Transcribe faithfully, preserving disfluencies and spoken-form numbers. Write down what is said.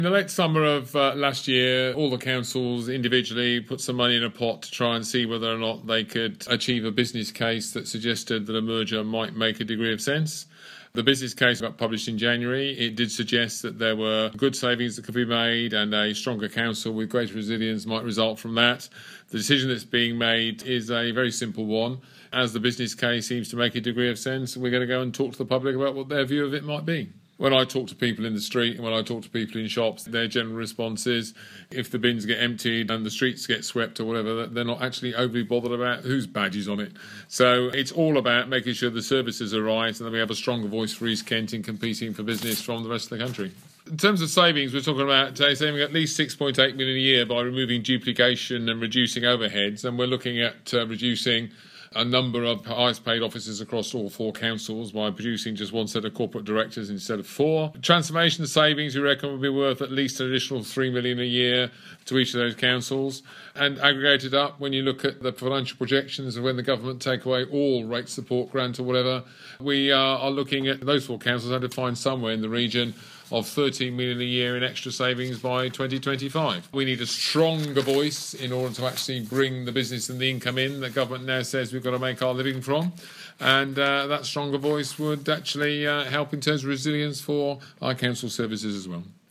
In the late summer of uh, last year, all the councils individually put some money in a pot to try and see whether or not they could achieve a business case that suggested that a merger might make a degree of sense. The business case got published in January. It did suggest that there were good savings that could be made and a stronger council with greater resilience might result from that. The decision that's being made is a very simple one. As the business case seems to make a degree of sense, we're going to go and talk to the public about what their view of it might be. When I talk to people in the street and when I talk to people in shops, their general response is if the bins get emptied and the streets get swept or whatever, they're not actually overly bothered about whose badge is on it. So it's all about making sure the services are right and that we have a stronger voice for East Kent in competing for business from the rest of the country. In terms of savings, we're talking about uh, saving at least six point eight million a year by removing duplication and reducing overheads, and we're looking at uh, reducing a number of highest paid officers across all four councils by producing just one set of corporate directors instead of four. Transformation savings, we reckon, will be worth at least an additional three million a year to each of those councils. And aggregated up, when you look at the financial projections of when the government take away all rate support grant or whatever, we uh, are looking at those four councils had to find somewhere in the region of thirteen million a year in extra savings by twenty twenty-five. We need a stronger voice in order to actually bring the business and the income in that government now says we've got to make our living from. And uh, that stronger voice would actually uh, help in terms of resilience for our council services as well.